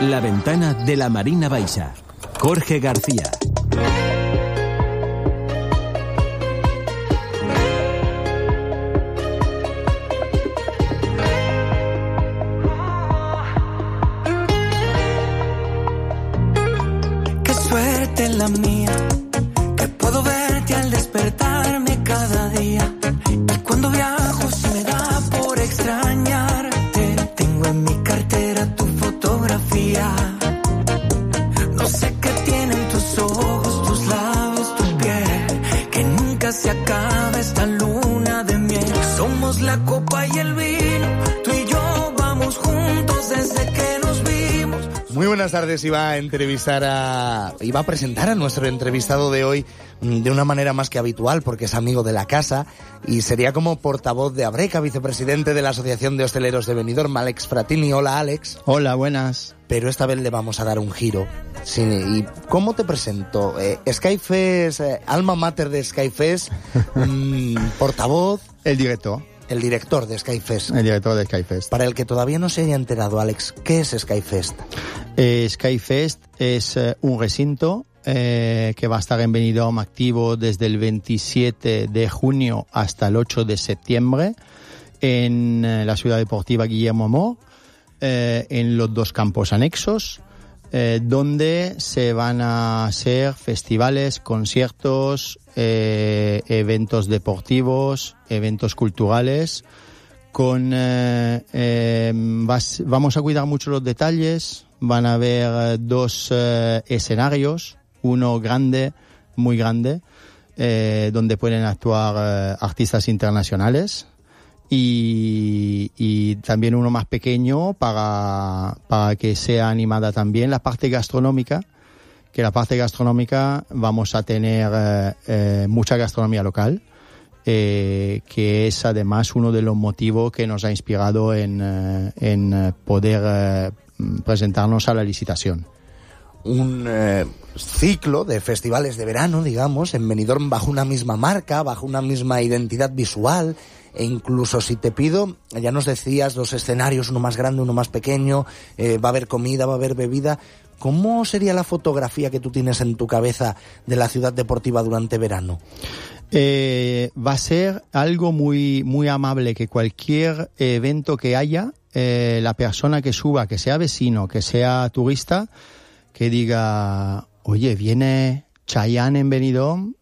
La ventana de la Marina Baixa. Jorge García. Qué suerte la mía, que puedo verte al despertarme cada día. Y cuando viajo se me da por extrañarte. Tengo en mi cartera tu fotografía. No sé qué tienen tus ojos, tus labios, tu piel, que nunca se acaba esta luna de miel. Somos la copa y el vino, tú y yo vamos juntos desde que nos vimos. Muy buenas tardes. Iba a presentar a nuestro entrevistado de hoy de una manera más que habitual, porque es amigo de la casa y sería como portavoz de Abreca, vicepresidente de la Asociación de Hosteleros de Benidorm, Alex Fratini. Hola, Alex. Hola, buenas. Pero esta vez le vamos a dar un giro. Sí, ¿y cómo te presento? Skyfest, alma mater de Skyfest, portavoz. El director de Skyfest. El director de Skyfest. Para el que todavía no se haya enterado, Alex, ¿qué es Skyfest? Skyfest es un recinto que va a estar en Benidorm activo desde el 27 de junio hasta el 8 de septiembre en la ciudad deportiva Guillermo Amor, en los dos campos anexos, donde se van a hacer festivales, conciertos, eventos deportivos, eventos culturales. Vamos a cuidar mucho los detalles. Van a haber dos escenarios, uno grande, muy grande, donde pueden actuar artistas internacionales, y también uno más pequeño para que sea animada también la parte gastronómica, que la parte gastronómica vamos a tener mucha gastronomía local, que es además uno de los motivos que nos ha inspirado en poder presentarnos a la licitación. Un ciclo de festivales de verano, digamos, en Benidorm, bajo una misma marca, bajo una misma identidad visual, e incluso si te pido, ya nos decías, dos escenarios, uno más grande, uno más pequeño, va a haber comida, va a haber bebida. ¿Cómo sería la fotografía que tú tienes en tu cabeza de la ciudad deportiva durante verano? Va a ser algo muy, muy amable, que cualquier evento que haya, la persona que suba, que sea vecino, que sea turista, que diga, oye, viene Chayanne en Benidorm,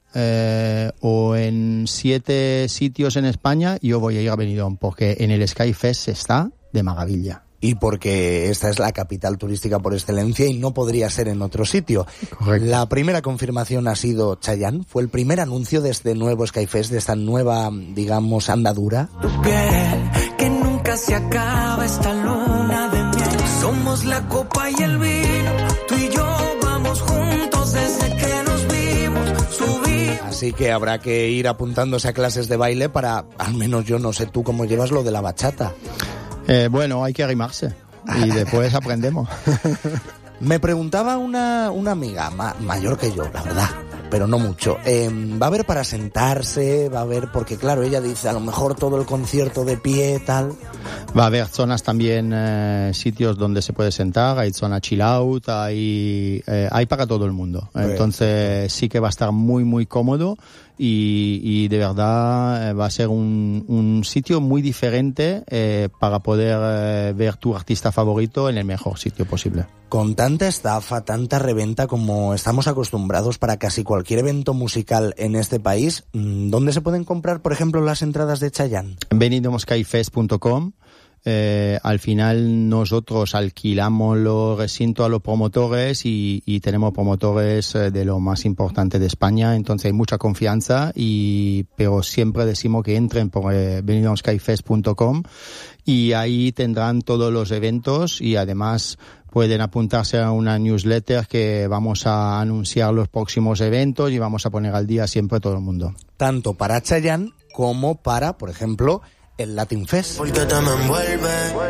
o en 7 sitios en España, yo voy a ir a Benidorm, porque en el Skyfest está de maravilla. Y porque esta es la capital turística por excelencia y no podría ser en otro sitio. Correcto. La primera confirmación ha sido Chayanne. Fue el primer anuncio de este nuevo Skyfest, de esta nueva, digamos, andadura. Tu piel, que nunca se acaba esta luna de miel. Somos la copa y el vino, tú y yo vamos juntos desde que nos vimos. Así que habrá que ir apuntándose a clases de baile para, al menos yo no sé tú cómo llevas lo de la bachata. Bueno, hay que arrimarse y después aprendemos. Me preguntaba una amiga mayor que yo, la verdad, pero no mucho. ¿Va a haber para sentarse? ¿Va a haber? Porque claro, ella dice, a lo mejor todo el concierto de pie, tal. Va a haber zonas también, sitios donde se puede sentar, hay zona chill out, hay para todo el mundo. Entonces sí que va a estar muy, muy cómodo y de verdad va a ser un sitio muy diferente para poder ver tu artista favorito en el mejor sitio posible. Con tanta estafa, tanta reventa como estamos acostumbrados para casi cualquier evento musical en este país, ¿dónde se pueden comprar, por ejemplo, las entradas de Chayanne? benidormskyfest.com. Al final nosotros alquilamos los recintos a los promotores y tenemos promotores de lo más importante de España, entonces hay mucha confianza, pero siempre decimos que entren por benidormskyfest.com y ahí tendrán todos los eventos y además pueden apuntarse a una newsletter que vamos a anunciar los próximos eventos y vamos a poner al día siempre todo el mundo. Tanto para Chayanne como para, por ejemplo, el Latin Fest. Porque te me envuelve,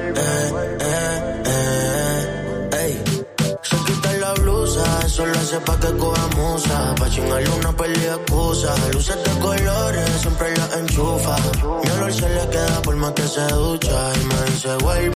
se quita la blusa, eso lo hace pa' que coja musa, pa' chingarle una pelea excusa, luces de colores, siempre la enchufa, mi olor se le queda por más que se ducha, y me dice vuelve.